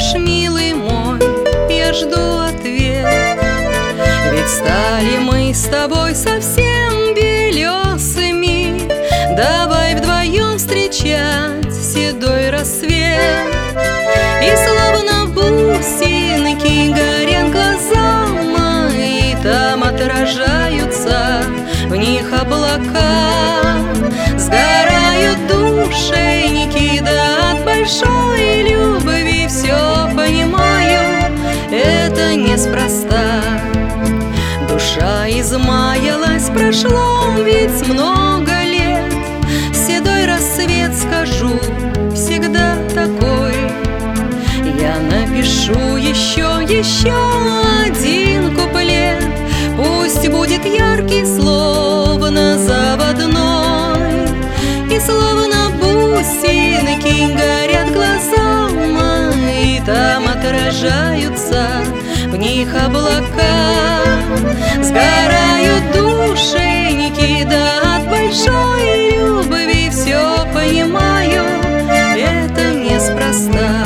уж, милый мой, я жду ответ. Ведь стали мы с тобой совсем белесыми, давай вдвоем встречать седой рассвет. И словно бусинки горят глаза мои, там отражаются в них облака. Сгорают душеньки, да от большой любви все понимаю, это неспроста. Душа измаялась, прошло ведь много лет, седой рассвет, скажу, всегда такой. Я напишу еще один куплет, пусть будет яркий, словно заводной. И словно бусинки горят глаза мои, там отражаются в них облака. Сгорают душеньки, да от большой любви все понимаю, это неспроста.